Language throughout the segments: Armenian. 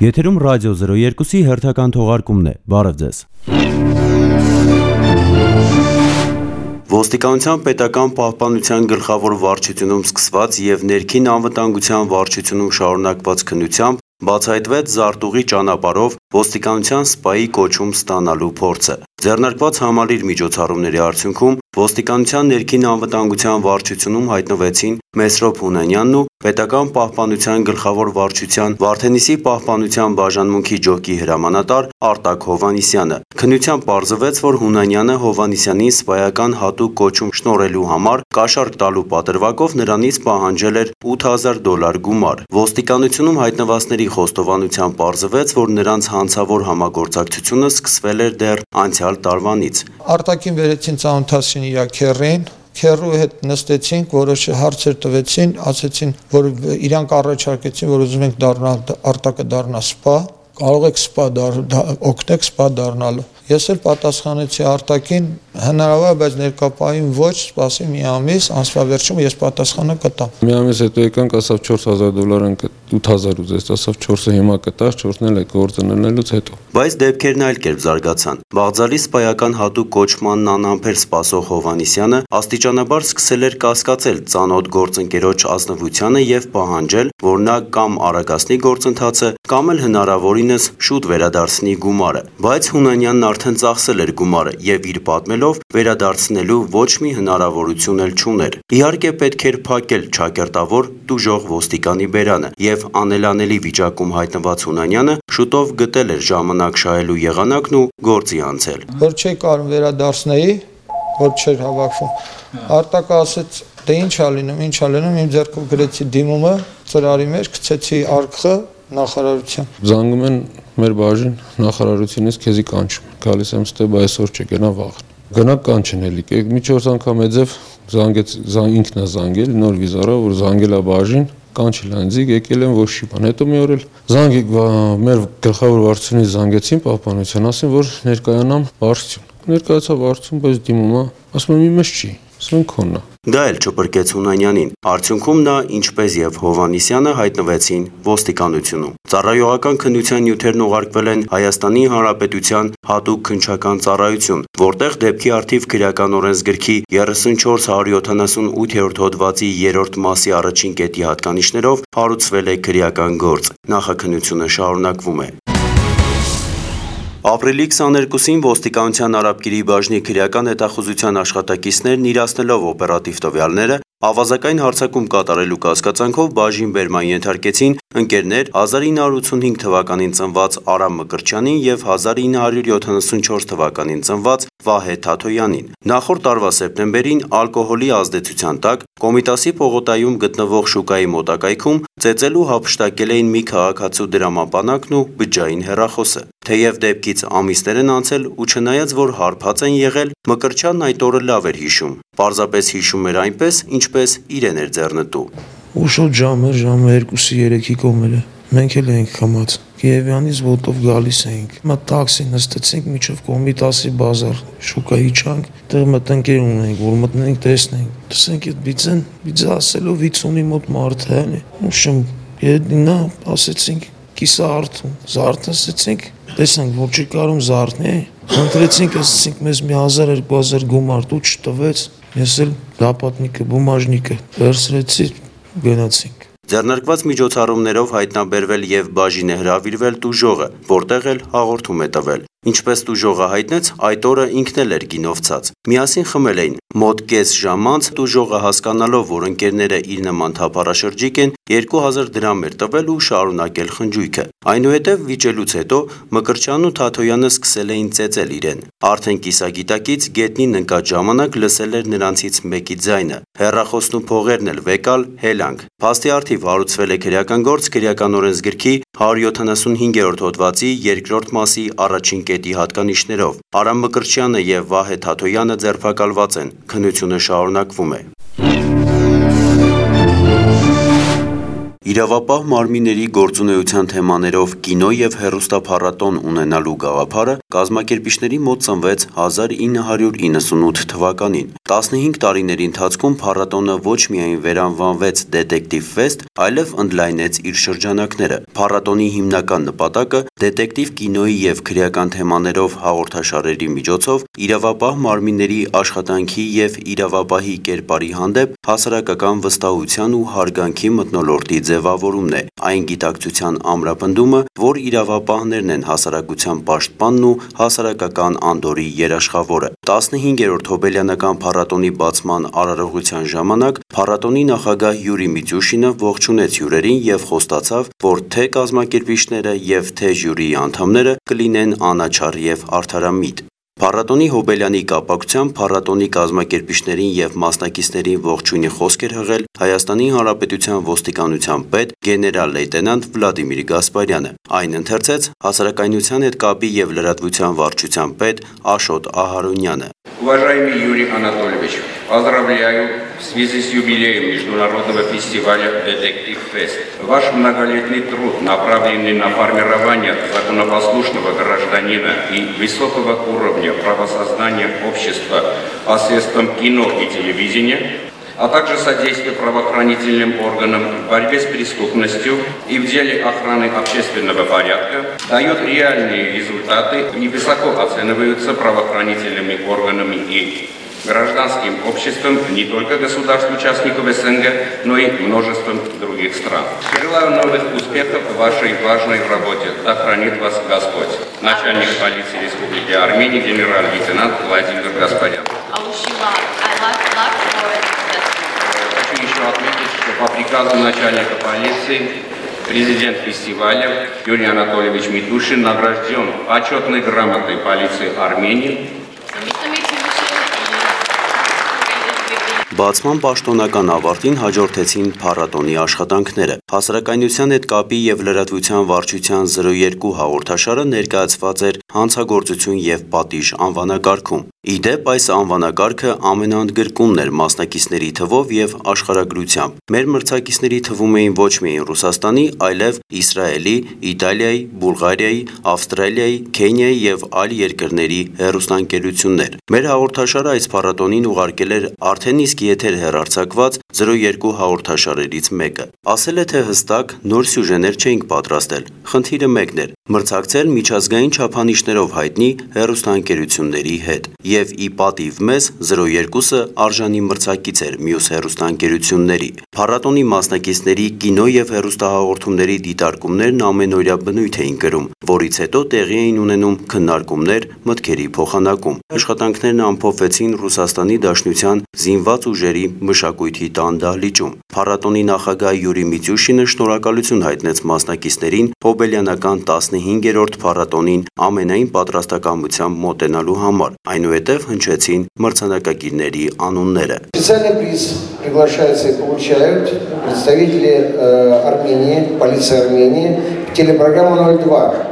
Եթերում ռադիո 02-ի հերթական թողարկումն է, բարև ձեզ։ Ոստիկանության պետական պահպանության գլխավոր վարչությունում սկսված և ներքին անվտանգության վարչությունում շարունակված քննությամբ բացահայտվեց զարտուղի ճանապարհով ոստիկանության սպայի կոչում ստանալու փորձը։ Ձեռնարկված համալիր միջոցառումների արդյունքում ոստիկանության ներքին անվտանգության վարչությունում հայտնվեցին Մեսրոպ Հունանյանն ու պետական պահպանության գլխավոր վարչության Վարդենիսի պահպանության բաժանմունքի ջոկի հրամանատար Արտակ Հովհաննիսյանը։ Քննությամբ պարզվեց, որ Հունանյանը Հովհաննիսյանին սպայական հատուկ կոչում շնորհելու համար կաշառք տալու պատրվակով նրանից պահանջել էր $8,000 գումար։ Ոստիկանությունում հայտնվածների խոստովանությամբ պարզվեց, որ նրանց հանցավոր համագործակցությունը սկսվել էր դեռ անցյալ տարվանից։ Արտակին վերեցին ծանոթացին իր քեռին, քեռու հետ նստեցինք, որոշ հարցեր տվեցին, ասեցին, որ իրանք առաջարկեցին, որ ուզում ենք դառնալ Արտակը դառնա սպա, կարող եք սպա օգնեք սպա դառնալու։ Ես էլ պատասխանեցի Արտակին, հնարավոր է, բայց ներկապային ոչ, սպասի մի ամիս, ամսվա վերջում ես պատասխանը կտամ։ Մի ամիս հետո եկանք, ասավ $4,000 8,000 ուզես, ասավ 4-ը հիմա կտաս, 4-ն էլ է գործը ննելուց հետո։ Բայց դեպքերն այլ կերպ զարգացան։ Բաղձալի սպայական հատուկ կոչմանն անհամբեր սպասող Հովհաննիսյանը աստիճանաբար սկսել էր կասկածել ծանոթ գործընկերոջ ազնվությանը եւ պահանջել, որ նա կամ արագացնի գործընթացը, կամ էլ հնարավորինս շուտ վերադարձնի գումարը։ Բայց Հունանյանն արդեն ծախսել էր գումարը եւ իր պատմելով վերադարձնելու ոչ մի հնարավորություն էլ չուներ։ Իհարկե պետք էր փակել ճակերտավոր տուժող ոստիկանի բերանը եւ անելանելի վիճակում հայտնված Հունանյանը շուտով գտել էր ժամանակ շահելու եղանակն ու գործի անցել։ Որ չէի կարող վերադարձնեի, որ չէր հավաքվում։ Արտակը ասեց, դե ինչա լինում, իմ ձեռքով գրեցի դիմումը, ծրարի մեջ գցեցի արքղը նախարարության։ Զանգում են մեր բաժին նախարարությունից քեզի կանչում։ Գալիս եմ ստե, բայց այսօր չգնա վաղ։ Գնա կանչեն էլի։ Մի 4 անգամ էձև զանգեց, ինքն է զանգել, նոր վիզարա, որ զանգել է բաժին, կանչել անձիկ, եկել են ոչ չի բան։ Հետո մի օր էլ զանգիկ մեր գլխավոր վարչությունից զանգեցին պահպանության, ասին, որ ներկայանամ վարչություն։ Ներկայացա վարչություն, բայց դիմումը, ասում եմ իմս չի, ասում են քոնն է։ Դա էլ չպրկեց Հունանյանին։ Արդյունքում նա, ինչպես եւ Հովհաննիսյանը, հայտնվեցին ոստիկանությունում։ Ծառայողական քննության նյութերն ուղարկվել են Հայաստանի Հանրապետության հատուկ քննչական ծառայություն, որտեղ դեպքի առթիվ քրեական օրենսգրքի 3478-րդ հոդվածի 3-րդ մասի առաջին կետի հատկանիշներով հարուցվել է քրեական գործ։ Նախաքննությունը շարունակվում է։ Ապրիլի 22-ին ոստիկանության Արաբկիրի բաժնի քրեական հետախուզության աշխատակիցներն իրացնելով օպերատիվ տվյալները ավազակային հարձակում կատարելու կասկածանքով բաժին բերման ենթարկեցին ընկերներ 1985 թվականին ծնված Արամ Մկրտչյանին եւ 1974 թվականին ծնված Վահե Թաթոյանին։ Նախորդ տարվա սեպտեմբերին ալկոհոլի ազդեցության տակ Կոմիտասի պողոտայում գտնվող շուկայի մոտակայքում ծեծելու հափշտակել էին մի քաղաքացու դրամապանակն ու բջջային հեռախոսը։ Թեև դեպքից ամիսներ են անցել ու չնայած որ հարբած են եղել, Մկրտչյանն այդ օրը լավ էր հիշում։ Պարզապես հիշում էր այնպես, ինչպես իրեն էր ձեռնտու։ Ուշոտ ժամը 2-3-ի կողմերը։ Մենք էլ էինք խմած։ Կիևյանից ոտով գալիս էինք։ Մա տաքսի նստեցինք միջով Կոմիտասի բազար, շուկայի չանք, դեռ մտնկեր ունենք, որ մտնենք տեսնենք։ Տեսենք այդ բիձեն ասելով 50-ի մոտ մարդ է, ուշում երդինա ասեցինք կիսա արթուն, զարթացեցինք, տեսանք, որ չի կարում զարթնի, ընտրեցինք, ասեցինք մեզ մի 1000-2000 գումար դու չտվեց, ես էլ լապատնիկը, բումաժնիկը վերցրեցի, գնացինք։ Ձեռնարկված միջոցառումներով հայտնաբերվել եւ բաժին է հրավիրվել տուժողը, որտեղ էլ հաղորդում է տվել։ Ինչպես տուժողը հայտնեց, այդ օրը ինքն էլ էր գինովցած։ Միասին խմել էին։ Մոտ կես ժամ անց տուժողը հասկանալով, որ ընկերները իր նման թափառաշրջիկ են, 2000 դրամ էր տվել ու շարունակել խնջույքը։ Այնուհետև վիճելուց հետո Մկրտչյանն ու Թաթոյանը սկսել էին ծեծել իրեն։ Արդեն կիսագիտակից գետնին ընկած ժամանակ լսել էր նրանցից մեկի ձայնը։ Հեռախոսն ու փողերն էլ վեկալ հելանք։ Փաստի առթիվ հարուցվել է քրեական գործ քրեական օրենսգրքի 175-րդ հոդվածի 2-րդ մասի առաջին կետի հատկանիշներով։ Արամ Մկրտչյանը եւ Վահե Թաթոյանը ձերբակալված են։ Քննությունը շարունակվում է։ Իրավապահ մարմինների գործունեության թեմաներով կինո և հեռուստափառատոն ունենալու գաղափարը կազմակերպիչների մոտ ծնվեց 1998 թվականին։ 15 տարիների ընթացքում փառատոնը ոչ միայն վերանվանվեց Detective Fest, այլև ընդլայնեց իր շրջանակները։ Փառատոնի հիմնական նպատակը դետեկտիվ կինոյի և քրեական թեմաներով հաղորդաշարերի միջոցով իրավապահ մարմինների աշխատանքի և իրավապահի կերպարի հանդեպ հասարակական վստահության ու հարգանքի մթնոլորտի ձևավորումն է, այն գիտակցության ամրապնդումը, որ իրավապահներն են հասարակության պաշտպանն ու հասարակական անդորի երաշխավորը։ 15-րդ հոբելյանական փառատոնի բացման արարողության ժամանակ փառատոնի նախագահ Յուրի Միծյուշինը ողջունեց հյուրերին և խոստացավ, որ թե կազմակերպիչները և թե ժյուրիի անդամները կլինեն անաչառ և արդարամիտ։ Փառատոնի հոբելյանի կապակցությամբ փառատոնի կազմակերպիչներին և մասնակիցներին ողջույնի խոսք էր հղել Հայաստանի Հանրապետության ոստիկանության պետ գեներալ լեյտենանտ Վլադիմիր Գասպարյանը։ Այն ընթերցեց Հասարակայնության հետ կապի և լրատվության վարչության պետ Աշոտ Ահարոնյանը։ Уважаемый Юрий Анатольевич, поздравляю в связи с юбилеем Международного фестиваля «Детектив Фест». Ваш многолетний труд, направленный на формирование законопослушного гражданина и высокого уровня правосознания общества посредством кино и телевидения, а также содействие правоохранительным органам в борьбе с преступностью и в деле охраны общественного порядка, дает реальные результаты и высоко оцениваются правоохранительными органами и гражданским обществом не только государств-участников СНГ, но и множеством других стран. Желаю новых успехов в вашей важной работе. Да хранит вас Господь. Начальник полиции Республики Армения, генерал-лейтенант Владимир Гаспарян. Хочу еще отметить, что по приказу начальника полиции президент фестиваля Юрий Анатольевич Митюшин награжден почетной грамотой полиции Армении. Բացման պաշտոնական ավարտին հաջորդեցին փառատոնի աշխատանքները։ Հասարակայնության հետ կապի և լրատվության վարչության 02 հաղորդաշարը ներկայացված էր հանցագործություն և պատիժ անվանակարգում։ Ի դեպ, այս անվանակարգը ամենաընդգրկունն էր մասնակիցների թվով և աշխարհագրությամբ։ Մեր մրցակիցների թվում էին ոչ միայն Ռուսաստանի, այլև Իսրայելի, Իտալիայի, Բուլղարիայի, Ավստրալիայի, Քենիայի և այլ երկրների հեռուստաընկերություններ։ Մեր հաղորդաշարը այս փառատոնին ուղարկել էր արդեն իսկ եթեր հեռարձակված 02 հաղորդաշարերից մեկը։ Ասել է, թե հստակ նոր սյուժեներ չէինք պատրաստել։ Խնդիրը մեկն էր՝ մրցակցել միջազգային չափանիշներով հայտնի հեռուստաընկերությունների հետ։ Եվ ի պատիվ մեզ 02-ը արժանի մրցակից էր մյուս հեռուստաընկերությունների։ Փառատոնի մասնակիցների կինո և հեռուստահաղորդումների դիտարկումներն ամենօրյա բնույթ էին կրում, որից հետո տեղի էին ունենում քննարկումներ, մտքերի փոխանակում։ Աշխատանքներն ամփոփվեցին Ռուսաստանի Դաշնության զինված ուժերի մշակույթի տան դահլիճում։ Փառատոնի նախագահ Յուրի Միծյուշինը շնորհակալություն հայտնեց մասնակիցներին հոբելյանական 15-րդ փառատոնին ամենայն պատրաստակամությամբ մոտենալու համար։ Այնուհետև հնչեցին մրցանակակիրների անունները։ Специальный приз приглашаются и получают представители Армении, полиции Армении, телепрограмма 02.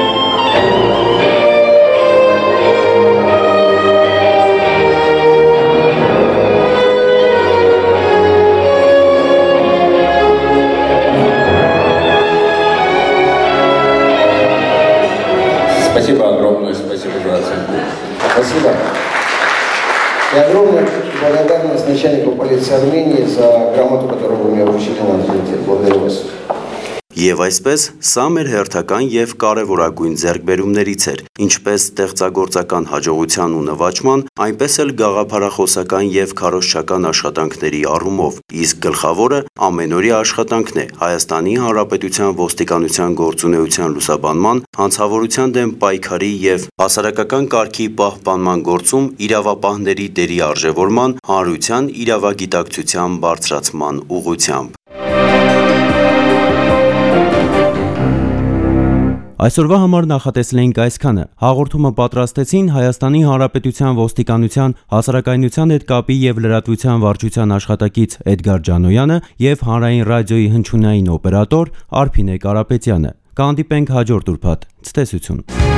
Спасибо огромное, спасибо за оценку. Спасибо. И огромная благодарность начальнику полиции Армении за грамоту, которую вы мне вручили на открытие. Благодарю вас. Եվ այսպես, սա մեր հերթական և կարևորագույն ձեռքբերումներից էր, ինչպես ստեղծագործական հաջողության ու նվաճման, այնպես էլ գաղափարախոսական և քարոզչական աշխատանքների առումով, իսկ գլխավորը ամենօրյա աշխատանքն է Հայաստանի Հանրապետության ոստիկանության գործունեության լուսաբանման, հանցավորության դեմ պայքարի և հասարակական կարգի պահպանման գործում իրավապահների դերի արժևորման, հանրության իրավագիտակցության բարձրացման ուղղությամբ։ Այսօրվա համար նախատեսել էինք այսքանը։ Հաղորդումը պատրաստեցին Հայաստանի Հանրապետության ոստիկանության հասարակայնության հետ կապի և լրատվության վարչության աշխատակից Էդգար Ջանոյանը և Հանրային ռադիոյի հնչյունային օպերատոր Արփինե Կարապետյանը։ Կհանդիպենք հաջորդ ուրբաթ։ Ցտեսություն։